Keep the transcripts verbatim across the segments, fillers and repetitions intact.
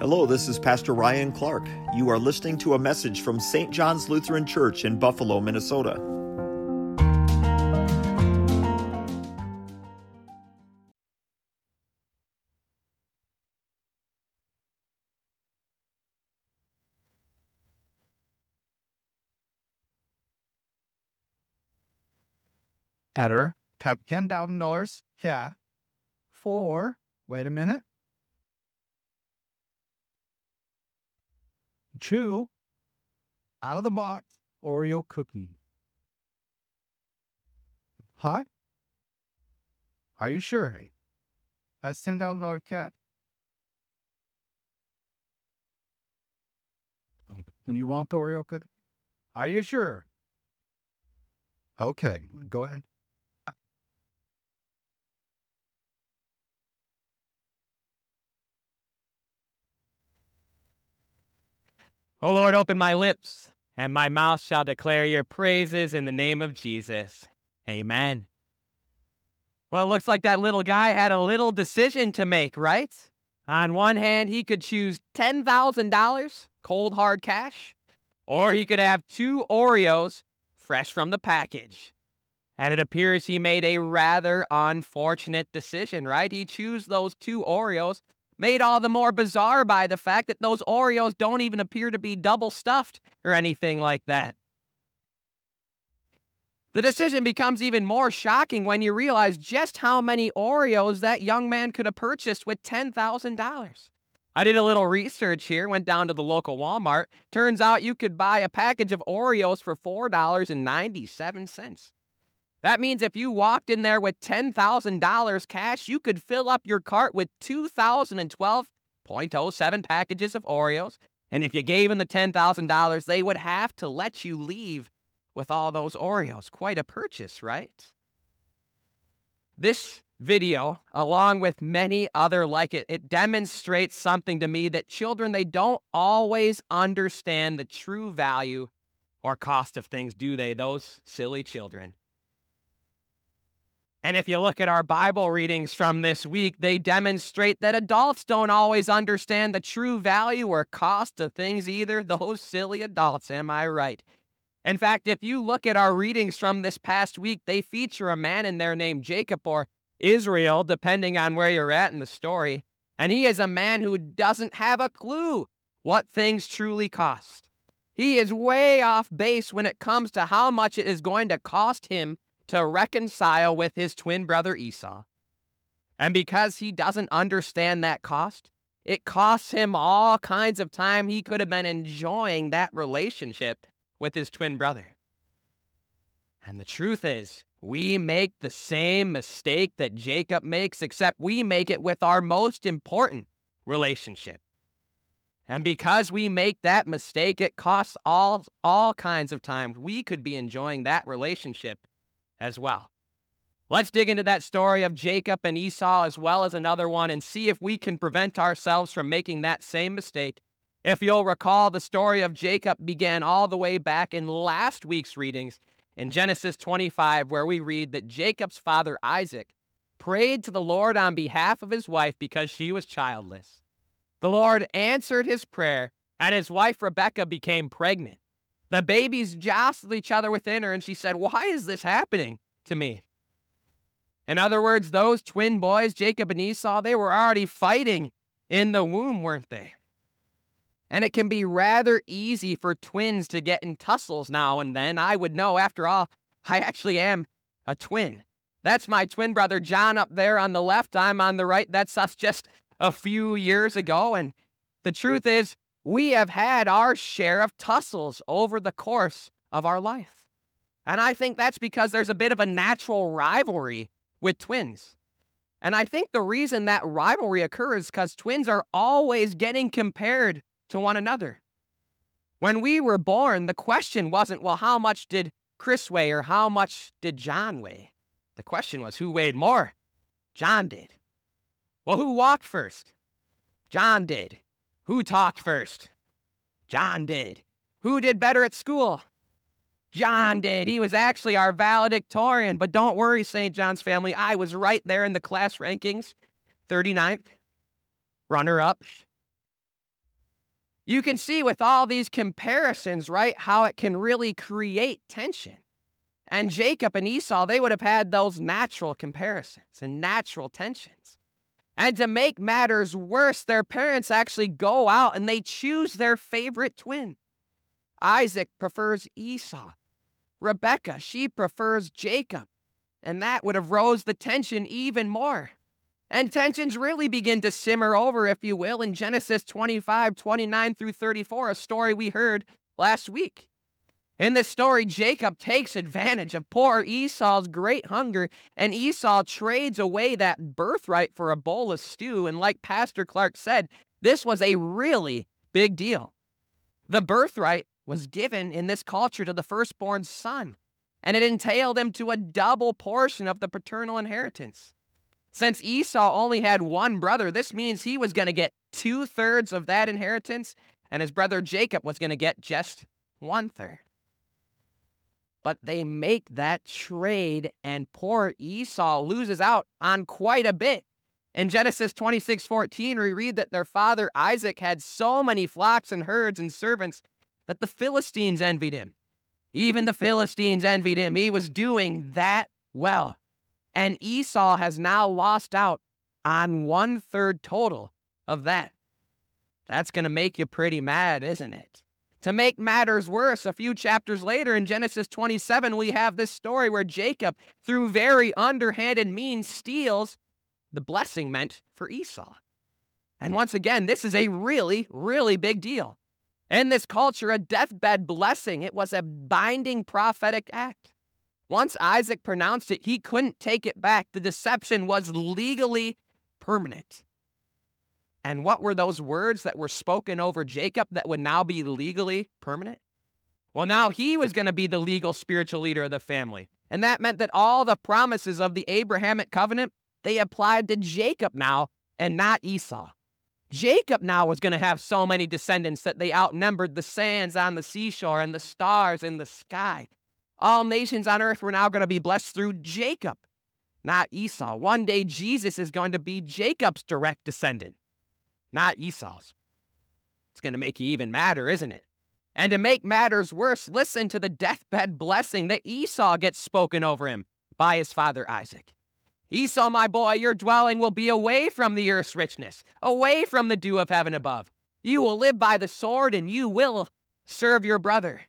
Hello, this is Pastor Ryan Clark. You are listening to a message from Saint John's Lutheran Church in Buffalo, Minnesota. Editor, type ten thousand dollars. Yeah. For, wait a minute. Two out of the box Oreo cookie. Huh? Are you sure? That's ten thousand dollars cat. And you want the Oreo cookie? Are you sure? Okay, go ahead. O Lord, open my lips, and my mouth shall declare your praises in the name of Jesus. Amen. Well, it looks like that little guy had a little decision to make, right? On one hand, he could choose ten thousand dollars, cold hard cash, or he could have two Oreos fresh from the package. And it appears he made a rather unfortunate decision, right? He chose those two Oreos, made all the more bizarre by the fact that those Oreos don't even appear to be double stuffed or anything like that. The decision becomes even more shocking when you realize just how many Oreos that young man could have purchased with ten thousand dollars. I did a little research here, went down to the local Walmart. Turns out you could buy a package of Oreos for four dollars and ninety-seven cents. That means if you walked in there with ten thousand dollars cash, you could fill up your cart with two thousand twelve point oh seven packages of Oreos. And if you gave them the ten thousand dollars, they would have to let you leave with all those Oreos. Quite a purchase, right? This video, along with many other like it, it demonstrates something to me that children, they don't always understand the true value or cost of things, do they? Those silly children. And if you look at our Bible readings from this week, they demonstrate that adults don't always understand the true value or cost of things either. Those silly adults, am I right? In fact, if you look at our readings from this past week, they feature a man in there named Jacob or Israel, depending on where you're at in the story. And he is a man who doesn't have a clue what things truly cost. He is way off base when it comes to how much it is going to cost him to reconcile with his twin brother Esau. And because he doesn't understand that cost, it costs him all kinds of time he could have been enjoying that relationship with his twin brother. And the truth is, we make the same mistake that Jacob makes, except we make it with our most important relationship. And because we make that mistake, it costs all, all kinds of time we could be enjoying that relationship as well. Let's dig into that story of Jacob and Esau as well as another one and see if we can prevent ourselves from making that same mistake. If you'll recall, the story of Jacob began all the way back in last week's readings in Genesis twenty-five, where we read that Jacob's father Isaac prayed to the Lord on behalf of his wife because she was childless. The Lord answered his prayer, and his wife Rebekah became pregnant. The babies jostled each other within her, and she said, "Why is this happening to me?" In other words, those twin boys, Jacob and Esau, they were already fighting in the womb, weren't they? And it can be rather easy for twins to get in tussles now and then. I would know, after all, I actually am a twin. That's my twin brother John up there on the left. I'm on the right. That's us just a few years ago. And the truth is, we have had our share of tussles over the course of our life. And I think that's because there's a bit of a natural rivalry with twins. And I think the reason that rivalry occurs is because twins are always getting compared to one another. When we were born, the question wasn't, well, how much did Chris weigh or how much did John weigh? The question was, who weighed more? John did. Well, who walked first? John did. Who talked first? John did. Who did better at school? John did. He was actually our valedictorian. But don't worry, Saint John's family. I was right there in the class rankings. thirty-ninth. Runner-up. You can see with all these comparisons, right, how it can really create tension. And Jacob and Esau, they would have had those natural comparisons and natural tensions. And to make matters worse, their parents actually go out and they choose their favorite twin. Isaac prefers Esau. Rebekah, she prefers Jacob. And that would have rose the tension even more. And tensions really begin to simmer over, if you will, in Genesis twenty-five, twenty-nine through thirty-four, a story we heard last week. In this story, Jacob takes advantage of poor Esau's great hunger, and Esau trades away that birthright for a bowl of stew. And like Pastor Clark said, this was a really big deal. The birthright was given in this culture to the firstborn son, and it entailed him to a double portion of the paternal inheritance. Since Esau only had one brother, this means he was going to get two-thirds of that inheritance, and his brother Jacob was going to get just one-third. But they make that trade, and poor Esau loses out on quite a bit. In Genesis twenty-six fourteen, we read that their father Isaac had so many flocks and herds and servants that the Philistines envied him. Even the Philistines envied him. He was doing that well. And Esau has now lost out on one-third total of that. That's going to make you pretty mad, isn't it? To make matters worse, a few chapters later in Genesis twenty-seven, we have this story where Jacob, through very underhanded means, steals the blessing meant for Esau. And once again, this is a really, really big deal. In this culture, a deathbed blessing, it was a binding prophetic act. Once Isaac pronounced it, he couldn't take it back. The deception was legally permanent. And what were those words that were spoken over Jacob that would now be legally permanent? Well, now he was going to be the legal spiritual leader of the family. And that meant that all the promises of the Abrahamic covenant, they applied to Jacob now and not Esau. Jacob now was going to have so many descendants that they outnumbered the sands on the seashore and the stars in the sky. All nations on earth were now going to be blessed through Jacob, not Esau. One day Jesus is going to be Jacob's direct descendant, not Esau's. It's going to make you even madder, isn't it? And to make matters worse, listen to the deathbed blessing that Esau gets spoken over him by his father Isaac. Esau, my boy, your dwelling will be away from the earth's richness, away from the dew of heaven above. You will live by the sword, and you will serve your brother.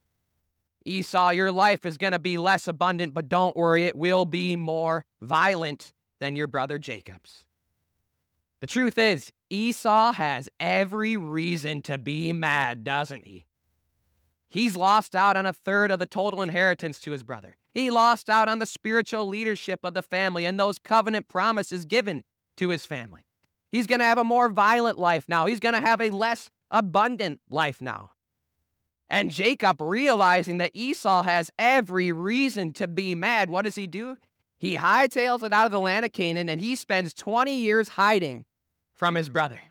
Esau, your life is going to be less abundant, but don't worry, it will be more violent than your brother Jacob's. The truth is, Esau has every reason to be mad, doesn't he? He's lost out on a third of the total inheritance to his brother. He lost out on the spiritual leadership of the family and those covenant promises given to his family. He's going to have a more violent life now. He's going to have a less abundant life now. And Jacob, realizing that Esau has every reason to be mad, what does he do? He hightails it out of the land of Canaan, and he spends twenty years hiding from his brother.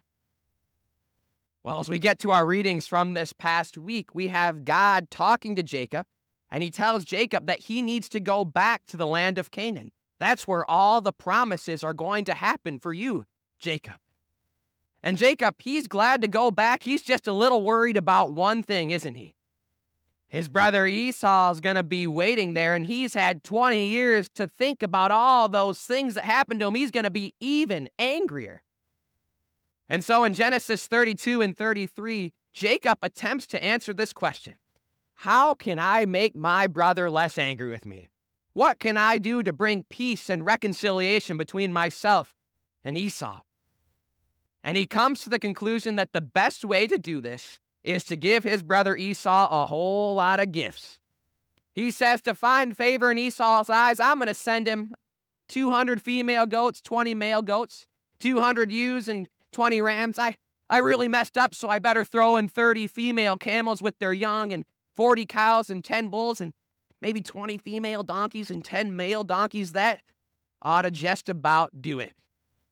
Well, as we get to our readings from this past week, we have God talking to Jacob, and he tells Jacob that he needs to go back to the land of Canaan. That's where all the promises are going to happen for you, Jacob. And Jacob, he's glad to go back. He's just a little worried about one thing, isn't he? His brother Esau's going to be waiting there, and he's had twenty years to think about all those things that happened to him. He's going to be even angrier. And so in Genesis thirty-two and thirty-three, Jacob attempts to answer this question. How can I make my brother less angry with me? What can I do to bring peace and reconciliation between myself and Esau? And he comes to the conclusion that the best way to do this is to give his brother Esau a whole lot of gifts. He says to find favor in Esau's eyes, I'm going to send him two hundred female goats, twenty male goats, two hundred ewes, and twenty rams. I, I really messed up, so I better throw in thirty female camels with their young, and forty cows and ten bulls, and maybe twenty female donkeys and ten male donkeys. That ought to just about do it.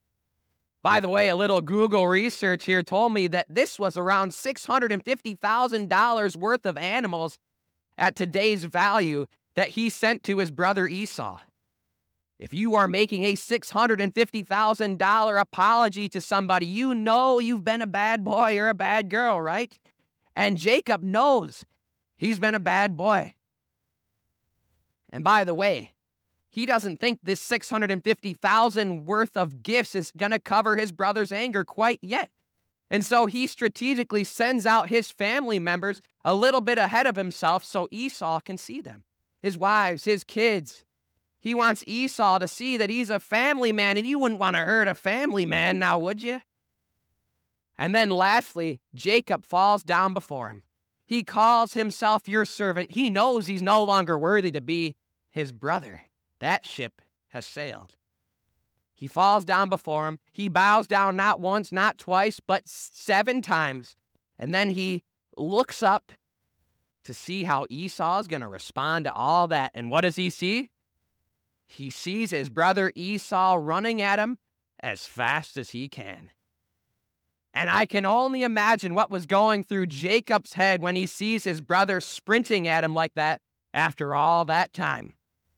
By the way, a little Google research here told me that this was around six hundred fifty thousand dollars worth of animals at today's value that he sent to his brother Esau. If you are making a six hundred fifty thousand dollars apology to somebody, you know you've been a bad boy or a bad girl, right? And Jacob knows he's been a bad boy. And by the way, he doesn't think this six hundred fifty thousand dollars worth of gifts is going to cover his brother's anger quite yet. And so he strategically sends out his family members a little bit ahead of himself so Esau can see them. His wives, his kids. He wants Esau to see that he's a family man, and you wouldn't want to hurt a family man now, would you? And then lastly, Jacob falls down before him. He calls himself your servant. He knows he's no longer worthy to be his brother. That ship has sailed. He falls down before him. He bows down not once, not twice, but seven times. And then he looks up to see how Esau is going to respond to all that. And what does he see? He sees his brother Esau running at him as fast as he can. And I can only imagine what was going through Jacob's head when he sees his brother sprinting at him like that after all that time.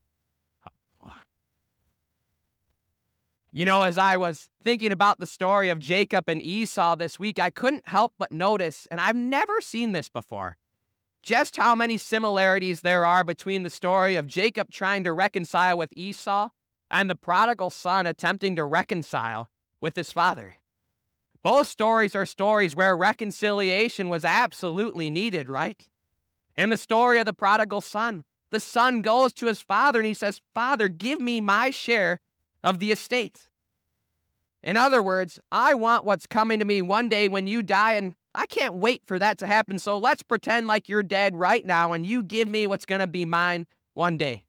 You know, as I was thinking about the story of Jacob and Esau this week, I couldn't help but notice, and I've never seen this before, just how many similarities there are between the story of Jacob trying to reconcile with Esau and the prodigal son attempting to reconcile with his father. Both stories are stories where reconciliation was absolutely needed, right? In the story of the prodigal son, the son goes to his father and he says, "Father, give me my share of the estate." In other words, I want what's coming to me one day when you die, and I can't wait for that to happen, so let's pretend like you're dead right now and you give me what's going to be mine one day.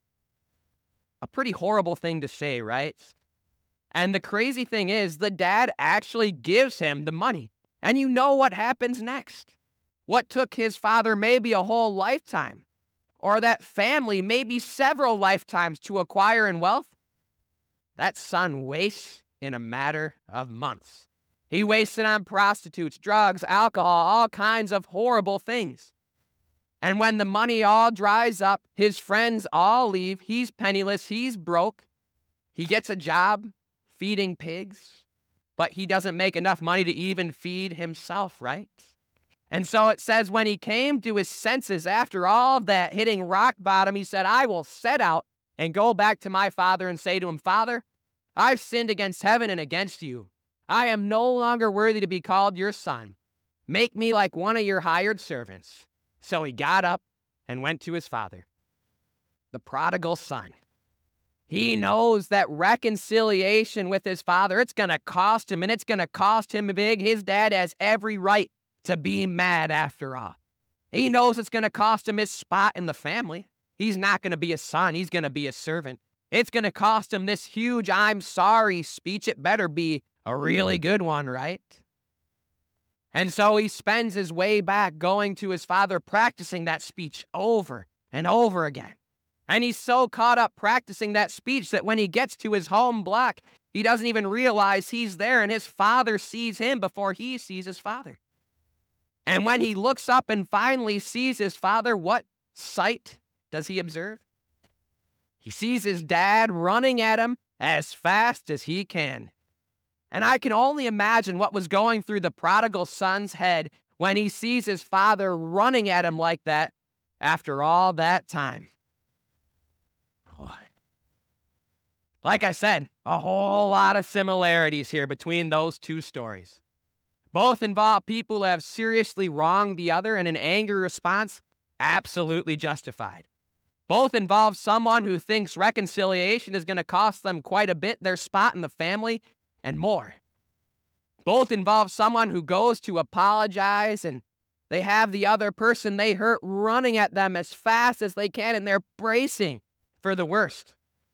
A pretty horrible thing to say, right? And the crazy thing is, the dad actually gives him the money. And you know what happens next. What took his father maybe a whole lifetime, or that family maybe several lifetimes to acquire in wealth, that son wastes in a matter of months. He wastes it on prostitutes, drugs, alcohol, all kinds of horrible things. And when the money all dries up, his friends all leave, he's penniless, he's broke. He gets a job feeding pigs, but he doesn't make enough money to even feed himself, right? And so it says when he came to his senses after all of that, hitting rock bottom, he said, "I will set out and go back to my father and say to him, 'Father, I've sinned against heaven and against you. I am no longer worthy to be called your son. Make me like one of your hired servants.' So he got up and went to his father." The prodigal son. He knows that reconciliation with his father, it's going to cost him, and it's going to cost him big. His dad has every right to be mad after all. He knows it's going to cost him his spot in the family. He's not going to be a son. He's going to be a servant. It's going to cost him this huge "I'm sorry" speech. It better be a really good one, right? And so he spends his way back going to his father, practicing that speech over and over again. And he's so caught up practicing that speech that when he gets to his home block, he doesn't even realize he's there, and his father sees him before he sees his father. And when he looks up and finally sees his father, what sight does he observe? He sees his dad running at him as fast as he can. And I can only imagine what was going through the prodigal son's head when he sees his father running at him like that after all that time. Like I said, a whole lot of similarities here between those two stories. Both involve people who have seriously wronged the other, and an angry response absolutely justified. Both involve someone who thinks reconciliation is going to cost them quite a bit, their spot in the family, and more. Both involve someone who goes to apologize, and they have the other person they hurt running at them as fast as they can, and they're bracing for the worst.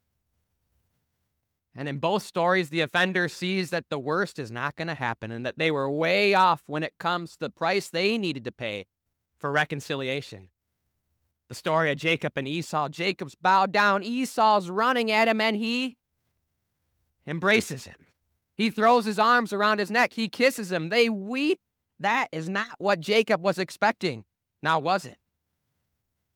And in both stories, the offender sees that the worst is not going to happen and that they were way off when it comes to the price they needed to pay for reconciliation. The story of Jacob and Esau, Jacob's bowed down, Esau's running at him, and he embraces him. He throws his arms around his neck. He kisses him. They weep. That is not what Jacob was expecting. Now, was it?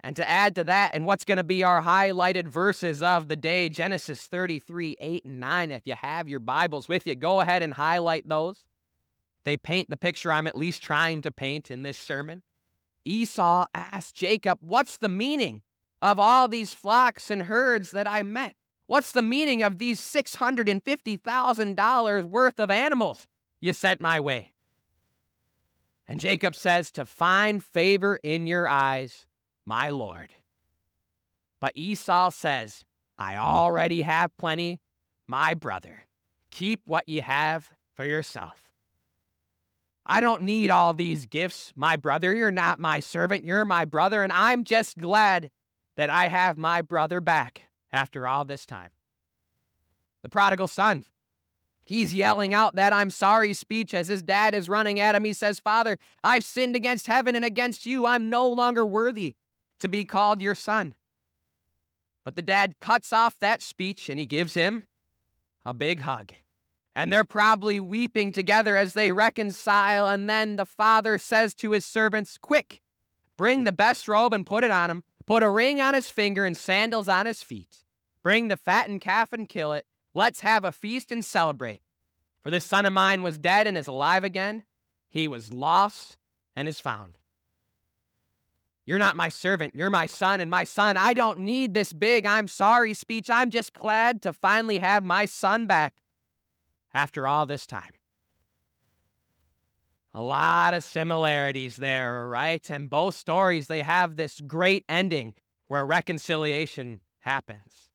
And to add to that, and what's going to be our highlighted verses of the day, Genesis thirty-three, eight and nine. If you have your Bibles with you, go ahead and highlight those. They paint the picture I'm at least trying to paint in this sermon. Esau asked Jacob, what's the meaning of all these flocks and herds that I met? What's the meaning of these six hundred fifty thousand dollars worth of animals you sent my way? And Jacob says, to find favor in your eyes, my Lord. But Esau says, I already have plenty, my brother. Keep what you have for yourself. I don't need all these gifts, my brother. You're not my servant. You're my brother, and I'm just glad that I have my brother back after all this time. The prodigal son, he's yelling out that I'm sorry speech as his dad is running at him. He says, Father, I've sinned against heaven and against you. I'm no longer worthy to be called your son. But the dad cuts off that speech and he gives him a big hug. And they're probably weeping together as they reconcile. And then the father says to his servants, quick, bring the best robe and put it on him. Put a ring on his finger and sandals on his feet. Bring the fattened calf and kill it. Let's have a feast and celebrate. For this son of mine was dead and is alive again. He was lost and is found. You're not my servant. You're my son. And my son, I don't need this big I'm sorry speech. I'm just glad to finally have my son back after all this time. A lot of similarities there, right? And both stories, they have this great ending where reconciliation happens.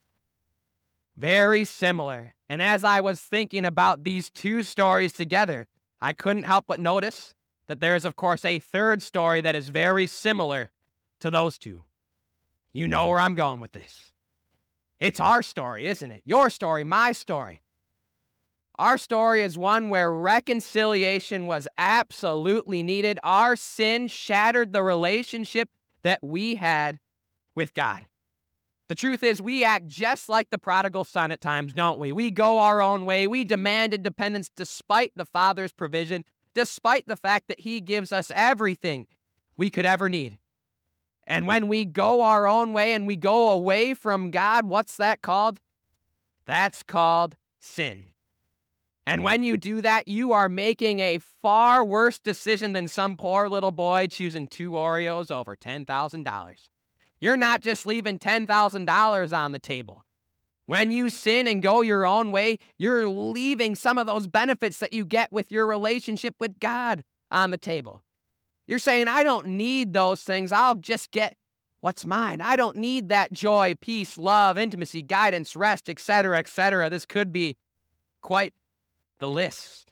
Very similar. And as I was thinking about these two stories together, I couldn't help but notice that there is, of course, a third story that is very similar to those two. You know where I'm going with this. It's our story, isn't it? Your story, my story. Our story is one where reconciliation was absolutely needed. Our sin shattered the relationship that we had with God. The truth is, we act just like the prodigal son at times, don't we? We go our own way. We demand independence despite the Father's provision, despite the fact that he gives us everything we could ever need. And when we go our own way and we go away from God, what's that called? That's called sin. And when you do that, you are making a far worse decision than some poor little boy choosing two Oreos over ten thousand dollars. You're not just leaving ten thousand dollars on the table. When you sin and go your own way, you're leaving some of those benefits that you get with your relationship with God on the table. You're saying, I don't need those things. I'll just get what's mine. I don't need that joy, peace, love, intimacy, guidance, rest, et cetera, et cetera. This could be quite the list.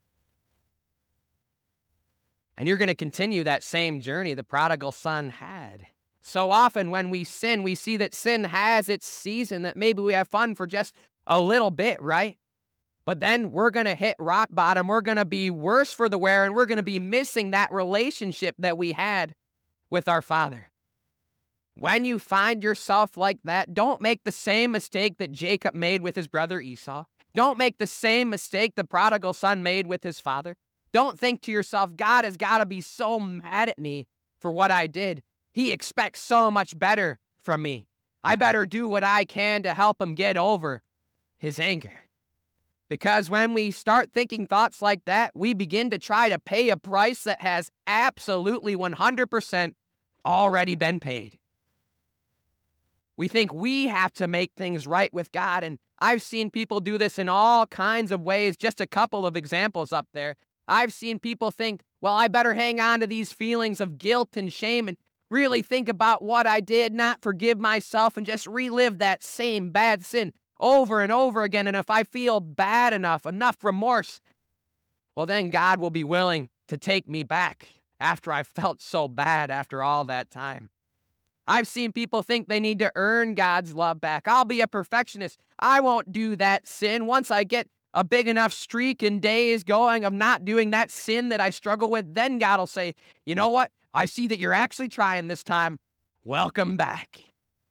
And you're going to continue that same journey the prodigal son had. So often when we sin, we see that sin has its season, that maybe we have fun for just a little bit, right? But then we're going to hit rock bottom. We're going to be worse for the wear, and we're going to be missing that relationship that we had with our Father. When you find yourself like that, don't make the same mistake that Jacob made with his brother Esau. Don't make the same mistake the prodigal son made with his father. Don't think to yourself, God has got to be so mad at me for what I did. He expects so much better from me. I better do what I can to help him get over his anger. Because when we start thinking thoughts like that, we begin to try to pay a price that has absolutely one hundred percent already been paid. We think we have to make things right with God, and I've seen people do this in all kinds of ways. Just a couple of examples up there. I've seen people think, well, I better hang on to these feelings of guilt and shame and really think about what I did, not forgive myself, and just relive that same bad sin over and over again. And if I feel bad enough, enough remorse, well, then God will be willing to take me back after I felt so bad after all that time. I've seen people think they need to earn God's love back. I'll be a perfectionist. I won't do that sin. Once I get a big enough streak and days going of not doing that sin that I struggle with, then God will say, you know what? I see that you're actually trying this time. Welcome back.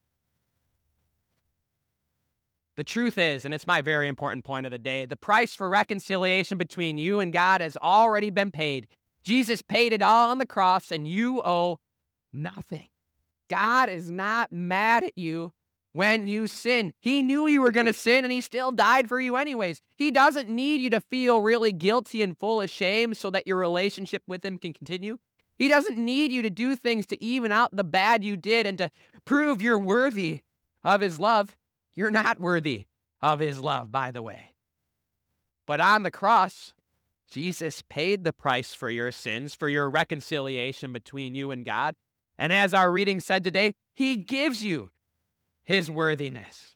The truth is, and it's my very important point of the day, the price for reconciliation between you and God has already been paid. Jesus paid it all on the cross, and you owe nothing. God is not mad at you when you sin. He knew you were going to sin, and he still died for you anyways. He doesn't need you to feel really guilty and full of shame so that your relationship with him can continue. He doesn't need you to do things to even out the bad you did and to prove you're worthy of his love. You're not worthy of his love, by the way. But on the cross, Jesus paid the price for your sins, for your reconciliation between you and God. And as our reading said today, he gives you his worthiness.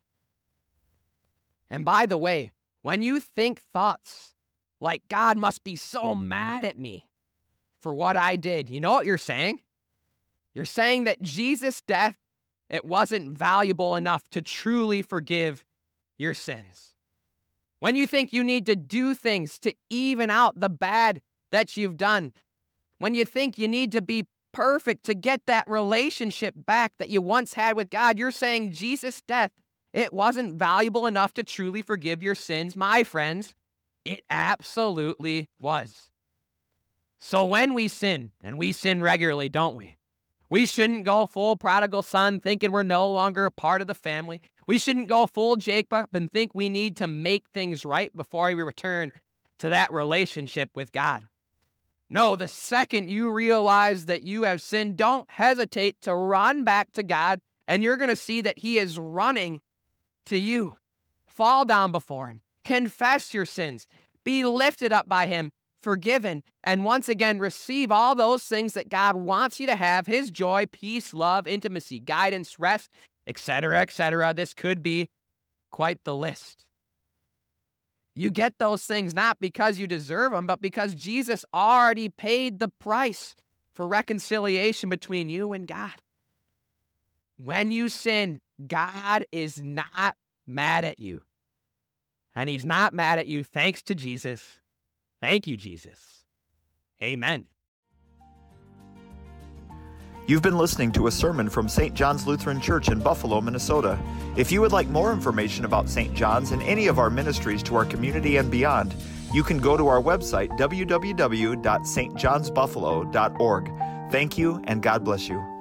And by the way, when you think thoughts like God must be so mad at me for what I did, you know what you're saying? You're saying that Jesus' death, it wasn't valuable enough to truly forgive your sins. When you think you need to do things to even out the bad that you've done, when you think you need to be perfect to get that relationship back that you once had with God, you're saying Jesus' death, it wasn't valuable enough to truly forgive your sins. My friends, it absolutely was. So when we sin, and we sin regularly, don't we? We shouldn't go full prodigal son thinking we're no longer a part of the family. We shouldn't go full Jacob and think we need to make things right before we return to that relationship with God. No, the second you realize that you have sinned, don't hesitate to run back to God, and you're going to see that he is running to you. Fall down before him. Confess your sins. Be lifted up by him, forgiven, and once again receive all those things that God wants you to have: his joy, peace, love, intimacy, guidance, rest, et cetera, et cetera. This could be quite the list. You get those things not because you deserve them, but because Jesus already paid the price for reconciliation between you and God. When you sin, God is not mad at you. And he's not mad at you thanks to Jesus. Thank you, Jesus. Amen. You've been listening to a sermon from Saint John's Lutheran Church in Buffalo, Minnesota. If you would like more information about Saint John's and any of our ministries to our community and beyond, you can go to our website, w w w dot s t johns buffalo dot org. Thank you, and God bless you.